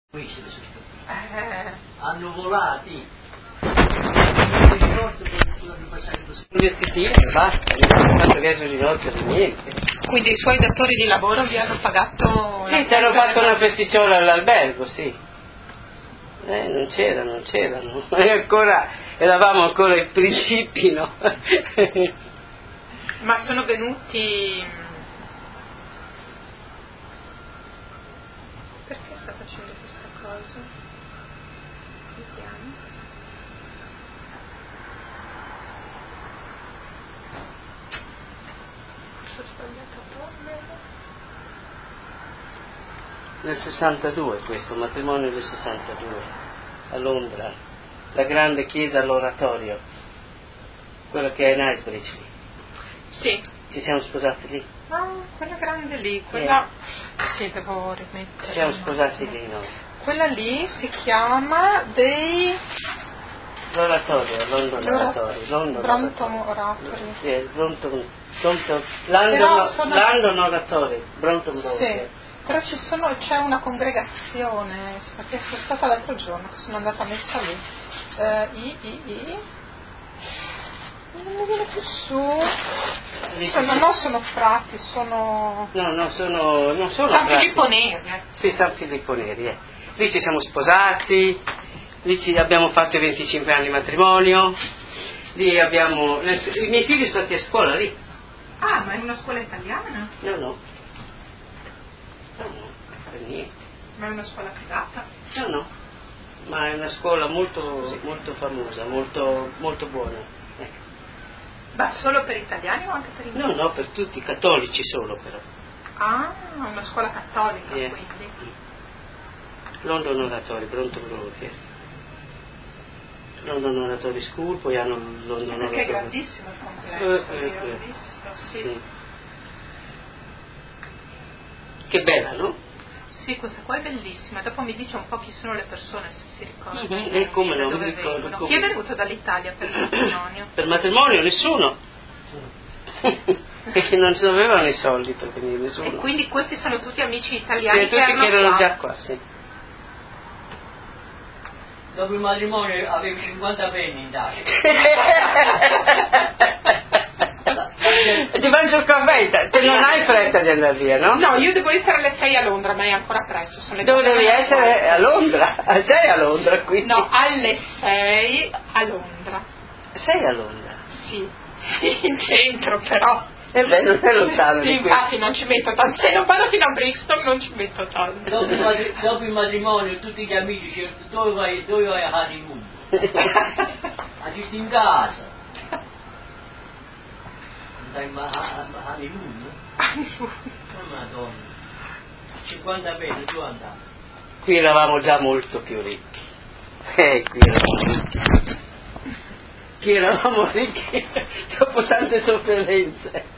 Hanno volati basta, niente. Quindi i suoi datori di lavoro vi hanno pagato? Sì, ti hanno fatto una festicciola all'albergo, sì. Non c'erano. Eravamo ancora ai principi, no? Ma sono venuti. Perché sta facendo questa cosa? Vediamo. Ho sbagliato a toglierlo. Nel 62 questo, matrimonio del 62, a Londra, la grande chiesa all'oratorio, quello che è in Icebridge lì. Sì. Ci siamo sposati lì? No, quella grande lì, quella. Sì, devo rimettere. Ci siamo sposati lì noi. Quella lì si chiama dei. L'oratorio, London Oratorio. Brompton Oratory. Sì, London Oratorio, Brompton Road. Sì, però c'è una congregazione, perché sono stata l'altro giorno, che sono andata messa lì. Non mi viene più su. Non sono frati, sono. No, non sono San frati. Filippo Neri. Sì, San Filippo Neri. Lì ci siamo sposati, lì abbiamo fatto i 25 anni di matrimonio, lì abbiamo. I miei figli sono stati a scuola lì. Ah, ma è una scuola italiana? No, per niente. Ma è una scuola privata? No, ma è una scuola molto famosa, molto buona. Ma solo per italiani o anche per inglesi? No, per tutti, i cattolici solo però. Ah, una scuola cattolica, Yeah. quindi. London Oratory, Brompton Road, yes. London Oratory School, poi hanno London Oratory. Perché è grandissimo il complesso, io l'ho visto, sì. Che bella, no? Sì, questa qua è bellissima. Dopo mi dice un po' chi sono le persone, se si ricordano. E come non dove mi ricordo. vengono. Chi è venuto dall'Italia per il matrimonio? Per matrimonio nessuno. Perché non si avevano i soldi per venire, nessuno. E quindi questi sono tutti amici italiani tutti che erano qua. già qua, sì. Dopo il matrimonio avevo 50 penny in tasca. Ti faccio il caffè, te non hai fretta di andare via, no? No, io devo essere alle 6 a Londra, ma è ancora presto. Sono le Dove devi essere? A Londra? Sei a Londra qui? No, alle 6 a Londra. Sei a Londra? Sì, in centro però. E beh, non è lontano sì, di qui. infatti non ci metto tanto. Se non vado fino a Brixton non ci metto tanto. Dopo il matrimonio tutti gli amici dicono dove vai a honeymoon? A giusto in casa. Andai a honeymoon? Oh Madonna. 50 penny tu andavi. Qui eravamo già molto più ricchi. Qui eravamo ricchi dopo tante sofferenze.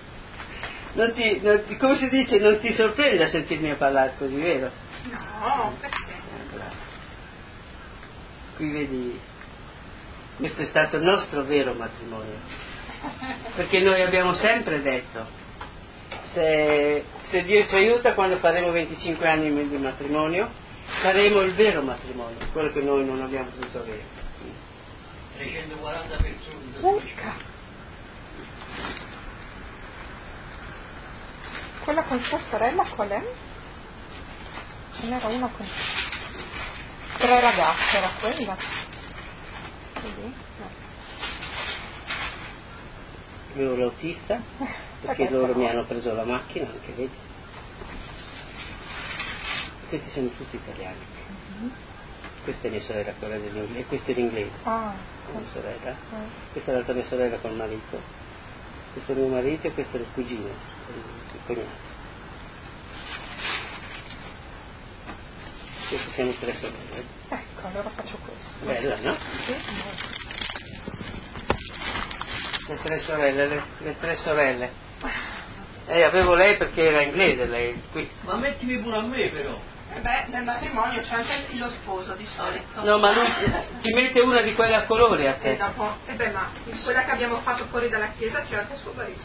Come si dice, non ti sorprende a sentirmi parlare così, vero? No, perché? Qui vedi, questo è stato il nostro vero matrimonio, perché noi abbiamo sempre detto, se Dio ci aiuta quando faremo 25 anni di matrimonio, faremo il vero matrimonio, quello che noi non abbiamo potuto avere. 340 persone. Quella con sua sorella qual è? Ce n'era una con 3 ragazze, era quella? Vedi? No. Io l'autista, perché loro mi hanno preso la macchina, anche vedi. Questi sono tutti italiani. Questa è mia sorella, quella dell'inglese, e questa è l'inglese. Mia sorella. Questa è l'altra mia sorella col marito. Questo è mio marito e questo è il cugino, il cognato. Queste siamo 3 sorelle. Ecco, allora faccio questo. Bella, no? Sì. Le tre sorelle. Avevo lei perché era inglese, lei qui. Ma mettimi pure a me però. Nel matrimonio c'è anche lo sposo di solito. No, ma lui ti mette una di quelle a colori a te. E dopo, ma in quella che abbiamo fatto fuori dalla chiesa c'è anche suo marito.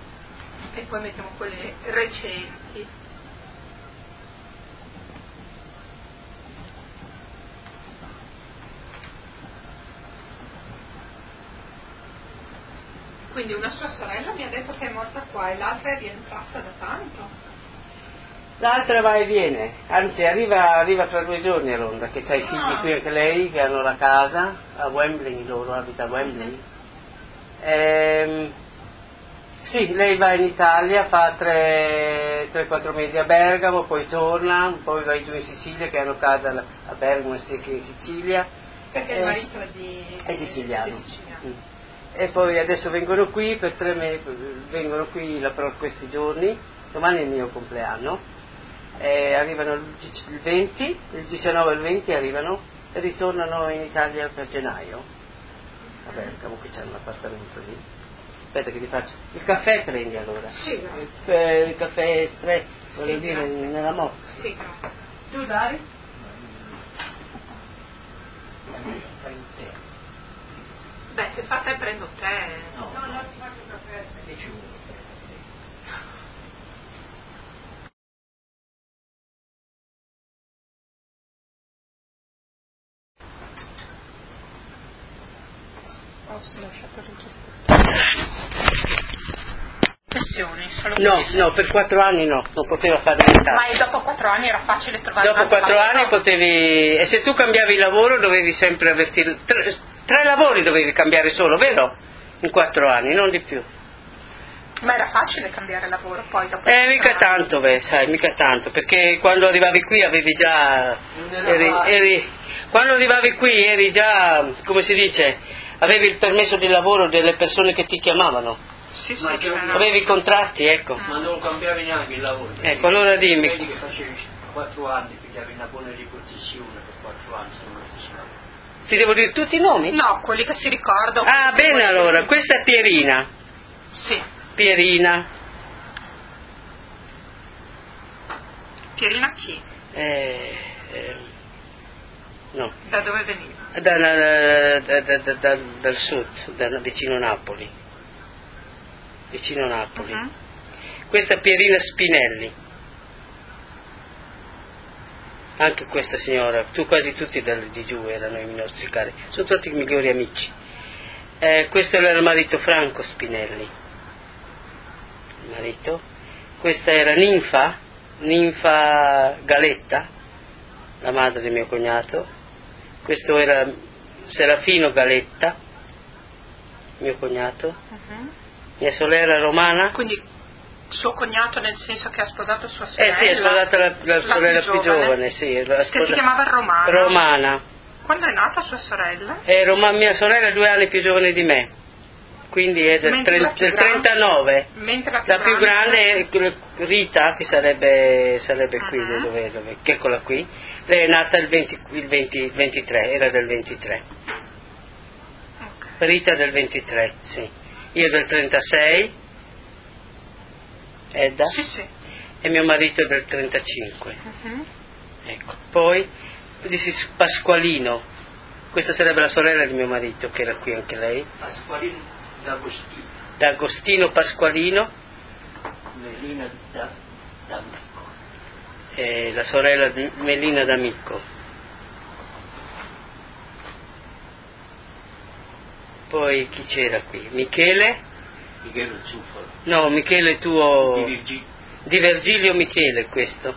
E poi mettiamo quelle recenti. Quindi una sua sorella mi ha detto che è morta qua e l'altra è rientrata da tanto. L'altra va e viene, anzi arriva fra 2 giorni a Londra, che c'ha i figli qui anche lei, che hanno la casa a Wembley, loro abita a Wembley. Sì, lei va in Italia, fa 3-4 mesi a Bergamo, poi torna, poi va giù in Sicilia, che hanno casa a Bergamo e che in Sicilia. Perché il marito è siciliano. E poi adesso vengono qui per 3 mesi, vengono qui per questi giorni, domani è il mio compleanno, arrivano il 20, il 19 e il 20 arrivano e ritornano in Italia per gennaio, a Bergamo, che c'è un appartamento lì. Aspetta che ti faccio. Il caffè prendi allora? Sì, il caffè espresso, voglio dire, nella moto. Sì, grazie. Tu dai? Beh, se fa te prendo te. No, ti faccio caffè. Che ci vuole? Ho lasciato registrare. Sessioni, solo No, per 4 anni no, non poteva fare niente. Ma dopo 4 anni era facile trovare Dopo 4 anni potevi, e se tu cambiavi lavoro dovevi sempre averti 3 lavori dovevi cambiare solo, vero? In 4 anni, non di più. Ma era facile cambiare lavoro poi dopo? Mica tanto, mica tanto, perché quando arrivavi qui avevi già, quando arrivavi qui eri già, come si dice, avevi il permesso di lavoro delle persone che ti chiamavano. Sì, Avevi i contratti, ecco. Ma non cambiavi neanche il lavoro. Ecco, allora dimmi. Vedi che facevi 4 anni, pigliavi una buona riposizione per 4 anni, se non ti chiamava. Ti devo dire tutti i nomi? No, quelli che si ricordano. Ah, bene allora, questa è Pierina. Sì. Pierina. Pierina chi? No. Da dove veniva? Dal sud, vicino Napoli. Vicino Napoli. Uh-huh. Questa è Pierina Spinelli. Anche questa signora, quasi tutti di giù erano i nostri cari, sono tutti i migliori amici. Questo era il marito Franco Spinelli, il marito. Questa era Ninfa Galetta, la madre di mio cognato. Questo era Serafino Galetta, mio cognato. Uh-huh. Mia sorella Romana. Quindi suo cognato nel senso che ha sposato sua sorella? Sì, ha sposato la sorella più giovane, sì. Che si chiamava Romana? Romana. Quando è nata sua sorella? Mia sorella è 2 anni più giovane di me, quindi è del 39. Mentre la più grande è Rita, che sarebbe qui, dove, che eccola qui. Lei è nata il 23, era del 23. Okay. Rita del 23, sì. Io del 36, Edda, sì. E mio marito del 35. Uh-huh. Ecco. Poi Pasqualino, questa sarebbe la sorella di mio marito, che era qui anche lei. Pasqualino d'Agostino. D'Agostino Pasqualino. Melina d'Amico. La sorella di Melina d'Amico. Poi chi c'era qui? Michele Zufolo. No, Michele tuo di Virgilio Michele, questo.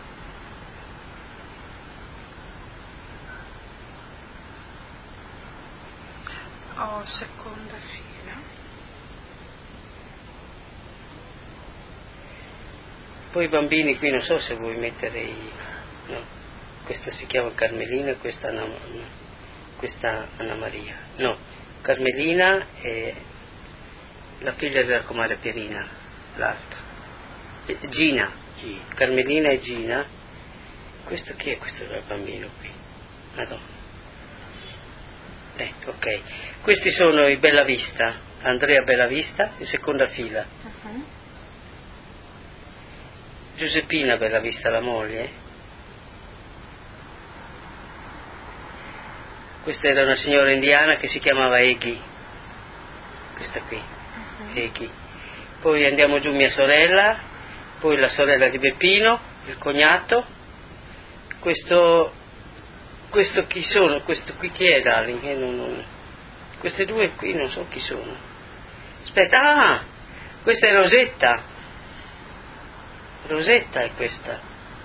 Seconda fila. Poi i bambini qui non so se vuoi mettere no, questa si chiama Carmelina e questa Anna Maria. No, Carmelina è la figlia della comare Pierina, l'altra. Gina. Sì. Carmelina e Gina. Questo chi è questo bambino qui? Madonna. Ok. Questi sono i Bellavista, Andrea Bellavista in seconda fila. Uh-huh. Giuseppina Bellavista, la moglie. Questa era una signora indiana che si chiamava Eghi. Questa qui. Eghi. Poi andiamo giù mia sorella, poi la sorella di Beppino, il cognato. Questo chi sono? Questo qui chi è, darling? Queste due qui non so chi sono. Aspetta, questa è Rosetta. Rosetta è questa.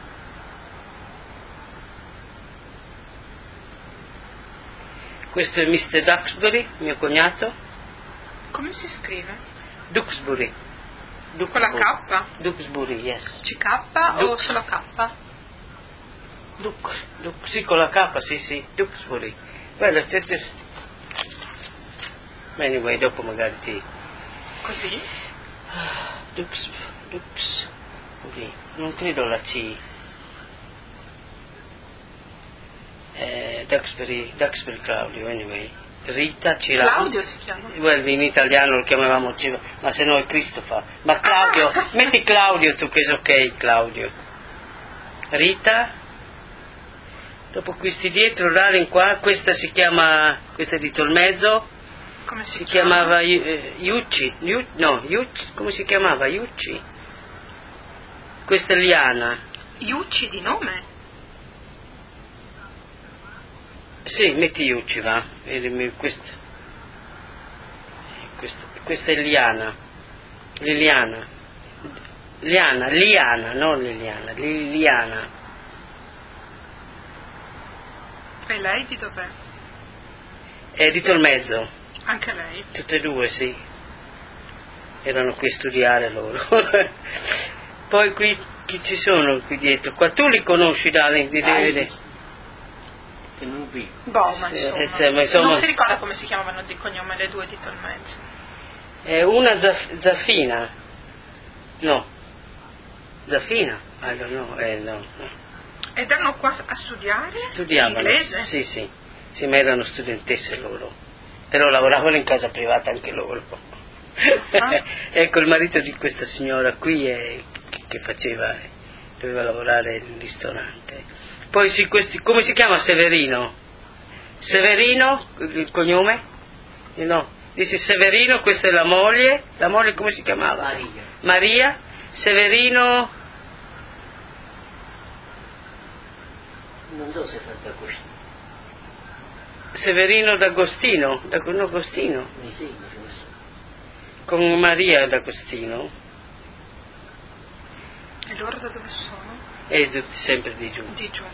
Questo è Mr. Duxbury, mio cognato. Come si scrive? Duxbury. Con la K? Duxbury, yes. CK o solo K? Sì, con la K, sì, Duxbury. Guarda, anyway, dopo magari ti... Così? Duxbury, non credo la C. Duxbury Claudio, anyway. Rita Cirano. Claudio si chiama? Well, in italiano lo chiamavamo, ma se no è Cristofa. Ma Claudio, metti Claudio tu che è ok, Claudio. Rita. Dopo questi dietro, Ralin qua, questa si chiama, questa è di Tolmezzo. Come si chiamava Iucci, come si chiamava? Iucci. Questa è Liana. Iucci di nome? Sì, metti Iucci, va. Questa è Liana. Liana, non Liliana, Liliana. E lei di dov'è? È di Tolmezzo. Anche lei? Tutte e due, sì. Erano qui a studiare loro. Poi qui chi ci sono qui dietro? Qua tu li conosci, Dale? Di vedere. Che non vi. Boh, ma insomma. Non si ricorda come si chiamavano di cognome le due di Tolmezzo. Una Zaffina. No. Zaffina? I don't know. No. Ed erano qua a studiare? Studiavano. Inglese? Sì, ma erano studentesse loro. Però lavoravano in casa privata anche loro. Ecco, il marito di questa signora qui doveva lavorare in ristorante. Poi sì, come si chiama Severino? Severino, il cognome? No, dice Severino, questa è la moglie come si chiamava? Maria. Severino. Non so se fa D'Agostino. Severino D'Agostino. D'Agostino. Sì, con Maria D'Agostino. E loro da dove sono? E sempre di giù. Di giù.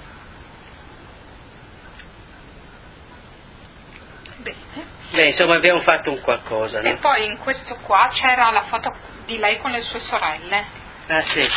Bene, insomma abbiamo fatto un qualcosa, no? E poi in questo qua c'era la foto di lei con le sue sorelle. Ah sì.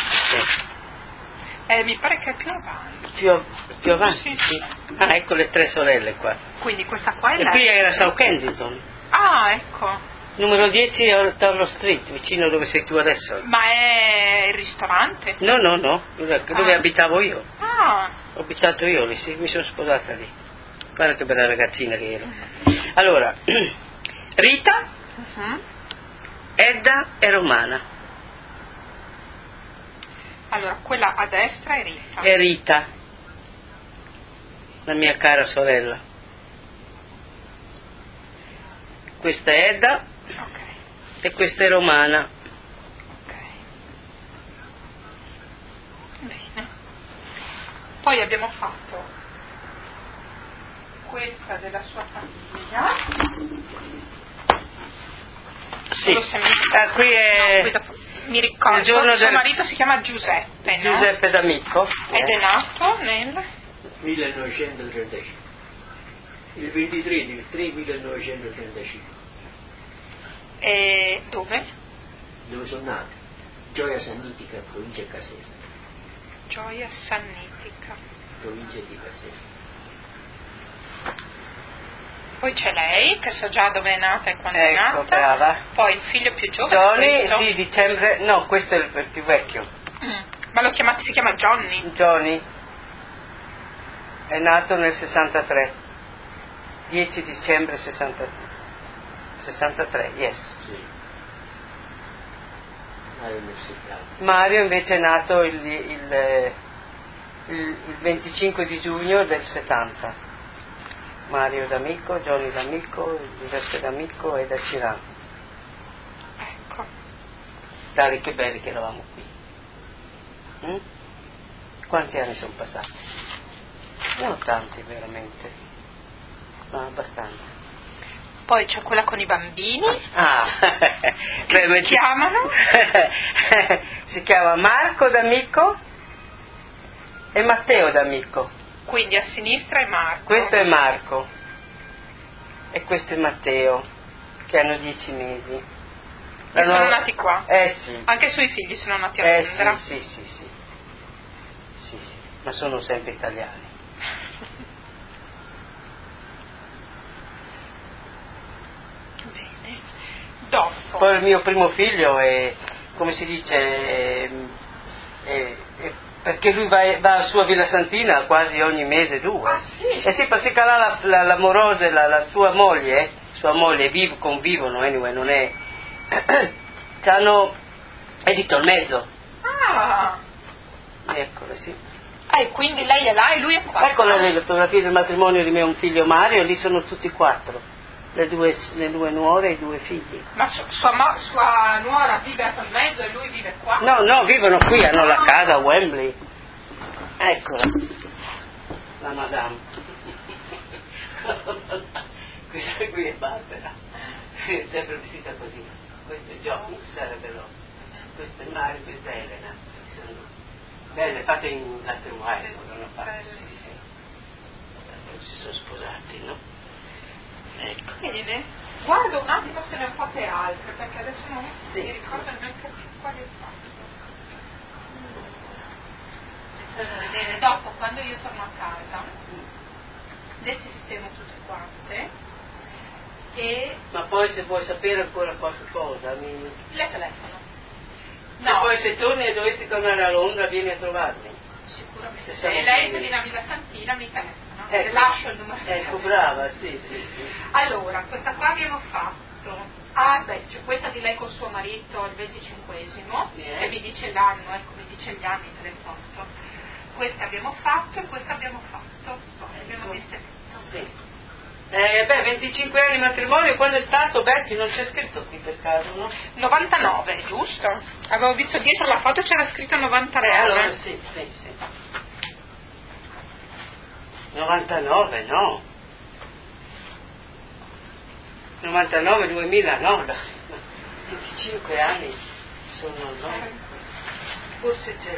Mi pare che è più avanti. Più avanti? Sì. Ah, ecco le 3 sorelle qua. Quindi questa qua è E lei. qui era South Kensington. Ah, ecco. Numero 10 a Torlo Street, vicino dove sei tu adesso. Ma è il ristorante? No, dove abitavo io. Ah. Ho abitato io lì, sì, mi sono sposata lì. Guarda che bella ragazzina che ero. Allora, Rita, Edda e Romana. Allora, quella a destra è Rita. È Rita, la mia cara sorella. Questa è Edda. Ok. E questa è Romana. Ok. Bene. Poi abbiamo fatto questa della sua famiglia. Sì. Qui è... No, qui mi ricordo, il giorno suo marito si chiama Giuseppe, no? Giuseppe D'Amico. Ed è nato nel 1935. Il 23 del 3 1935. E dove? Dove sono nato? Gioia Sannitica, provincia Caserta. Gioia Sannitica, provincia di Caserta. Poi c'è lei, che so già dove è nata e quando è nata. Brava. Poi il figlio più giovane. Johnny, sì, dicembre, no, questo è il più vecchio. Ma si chiama Johnny? Johnny è nato nel 63, 10 dicembre 63, yes. Sì. Mario invece è nato il 25 di giugno del 70. Mario D'Amico, Johnny D'Amico, Giuseppe D'Amico e da Cirano. Ecco. Dai, che belli che eravamo qui. Quanti anni sono passati? Non tanti veramente, ma abbastanza. poi c'è quella con i bambini. Che si chiamano? Si chiama Marco D'Amico e Matteo D'Amico. Quindi a sinistra è Marco. Questo è Marco e questo è Matteo, che hanno 10 mesi. E sono nati qua? Sì. Anche i suoi figli sono nati a Londra? Sì, ma sono sempre italiani. Bene. Dopo. Poi il mio primo figlio è, come si dice, perché lui va a sua Villa Santina quasi ogni mese 2. Ah, sì? Sì, perché là l'amorosa, la sua moglie convivono, anyway, non è... è di Tolmezzo. Eccole, sì. E quindi lei è là e lui è qua. Eccola le fotografie del matrimonio di mio figlio Mario, lì sono tutti 4, le due nuore e i 2 figli. Ma sua nuora vive a Tolmezzo e lui vive qua? No, vivono qui, hanno la casa a Wembley. Eccola, la madame. Questa qui è Barbara, è sempre vestita così. Questo è John, sarebbe loro. Questo è Mario, questa è Elena. Belle, fatte in latte wine, non fatte, sì. Si sono sposati, no? Ecco. Bene. Guardo un attimo se ne ho fatte altre, perché adesso non mi ricordo neanche quali ho fatto. Bene, dopo, quando io torno a casa, le sistemo tutte quante. Ma poi se vuoi sapere ancora qualche cosa le telefono. No. E poi se torni e dovessi tornare a Londra vieni a trovarmi. Sicuramente. Se lei se viene a Villa Santina mi telefona. Le lascio il numero. Ecco, brava, sì. Allora, questa qua abbiamo fatto. C'è questa di lei con suo marito, il 25esimo, che vi dice l'anno, vi dice gli anni telefonato. Questa abbiamo fatto e questa abbiamo fatto. Poi abbiamo viste tutto. Sì. 25 anni di matrimonio, quando è stato Betty? Non c'è scritto qui per caso, no? 99, giusto? Avevo visto dietro la foto c'era scritto 99. Allora sì. 99, no. 99, 2000, no. 25 anni sono, no? Forse c'è.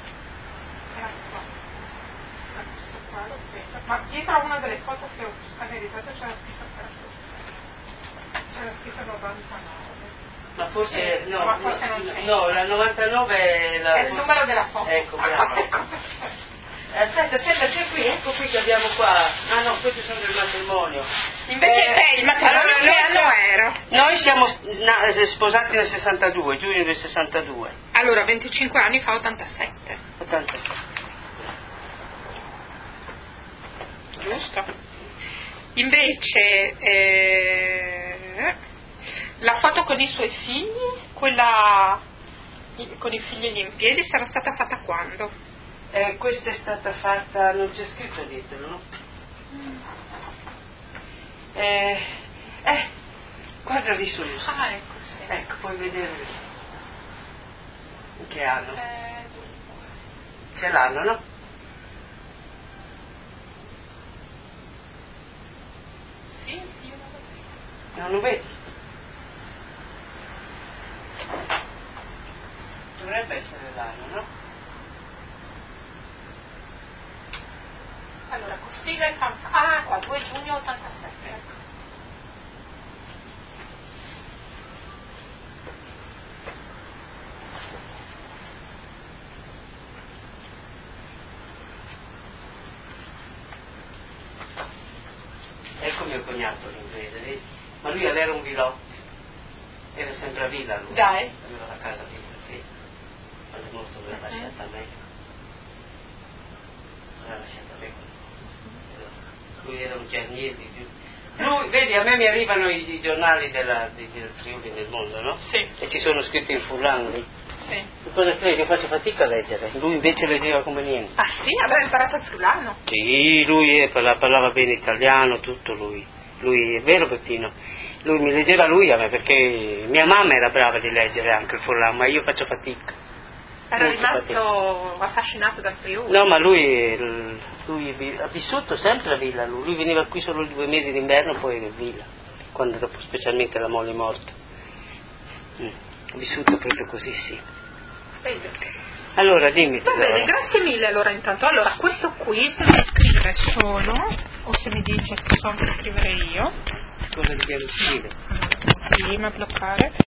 Ma dietro a una delle foto che ho scannerizzato c'era scritto questa. C'era scritto 99. Ma forse ma forse non c'è. No, la 99 è il numero della foto. Ecco, bravo. Aspetta, c'è qui, ecco qui che abbiamo qua. Ah no, questi sono del matrimonio. Invece il matrimonio che anno era? Noi siamo sposati nel 62, giugno del 62. Allora 25 anni fa 87. 87. Giusto. Invece la foto con i suoi figli, quella con i figli in piedi, sarà stata fatta quando? Questa è stata fatta, non c'è scritto dietro, no? Guarda lì su. Ecco, sì. Ecco, puoi vedere in che anno. C'è l'anno, no? Sì, io non lo vedo. Non lo vedi? Dovrebbe essere l'anno, no? Allora, Costiga e qua, 2 giugno 87. Ecco mio cognato l'inglese, vedi? Ma lui aveva un villò, era sempre a villa lui. Dai. Aveva la casa a villa, sì. Quando è morto l'ha lasciata a me. L'ha lasciata a me. Lui era un giardiniere di giù. Lui, vedi, a me mi arrivano i giornali del Friuli nel mondo, no? Sì. E ci sono scritti in furlano lì. Sì. Cosa credi che faccio fatica a leggere? Lui invece leggeva come niente. Ah sì? Aveva imparato il friulano? Sì, lui parlava bene italiano, tutto lui. Lui è vero Peppino. Lui mi leggeva lui a me perché mia mamma era brava di leggere anche il furlano, ma io faccio fatica. Era rimasto affascinato dal Friuli? No, ma lui ha vissuto sempre a Villa, lui veniva qui solo 2 mesi d'inverno, poi in Villa. quando dopo specialmente la moglie è morta. Ho vissuto proprio così, sì. Allora dimmi. Va bene, grazie mille allora intanto. Allora questo qui se mi scrive solo, o se mi dice che so scrivere io. Cosa dobbiamo scrivere? Prima bloccare.